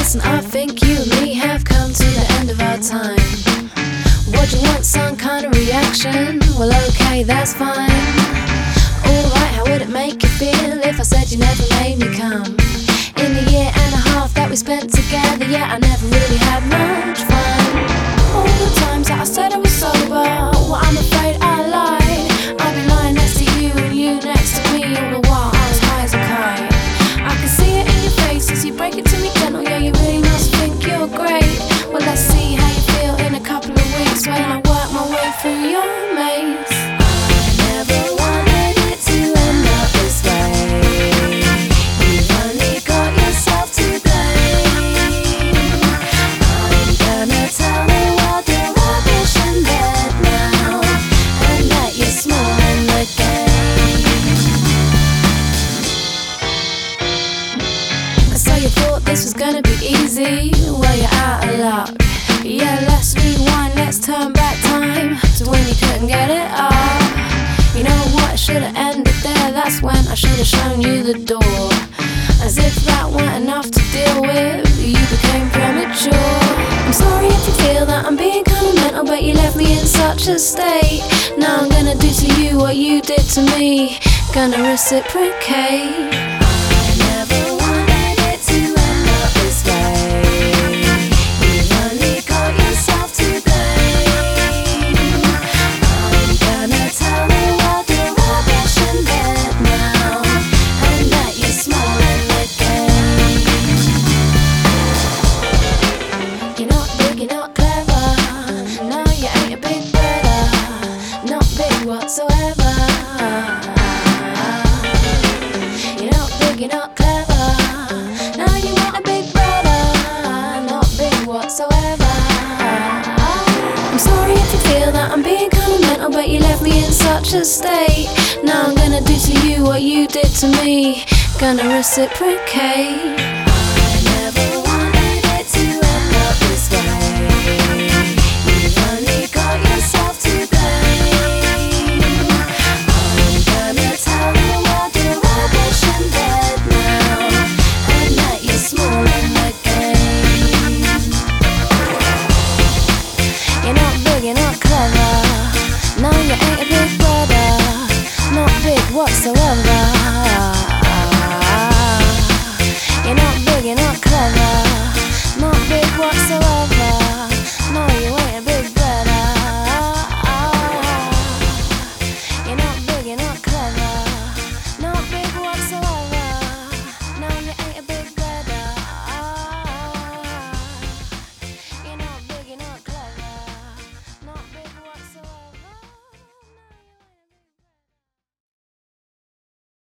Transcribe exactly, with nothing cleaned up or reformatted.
Listen, I think you and me have come to the end of our time. Would you want some kind of reaction? Well, okay, that's fine. Alright, how would it make you feel if I said you never made me come? In the year and a half that we spent together, yeah, I never really had much fun. All the times that I said I was sober, well, I'm afraid I lied. I'd be lying next to you and you next to me, all the while I was high as a kite. I can see it in your face as you break it to me gentle, yeah, you really must think you're great. Well, let's see how you feel in a couple of weeks when I work my way through your maze. I never wanted it to end up this way. You've only got yourself to blame. I'm gonna tell the world you're rubbish and dead now, and that you're small in the game. So you thought this was gonna be easy? Well, you're out of luck. Yeah, let's rewind, let's turn back time to when you couldn't get it up. You know what, I should've ended there. That's when I should've shown you the door. As if that weren't enough to deal with, you became premature. I'm sorry if you feel that I'm being kinda mental, but you left me in such a state. Now I'm gonna do to you what you did to me. Gonna reciprocate. I never wanted it to end up this way. You've only got yourself to blame. I'm gonna tell the world you're rubbish and dead now, and that you're small in the game. You're not big, you're not clever. No, you ain't a big brother. Not big whatsoever. You're not big, you're not clever. No, you ain't a big brother. Not big whatsoever. I'm sorry if you feel that I'm being kinda mental, but you left me in such a state. Now I'm gonna do to you what you did to me. Gonna reciprocate.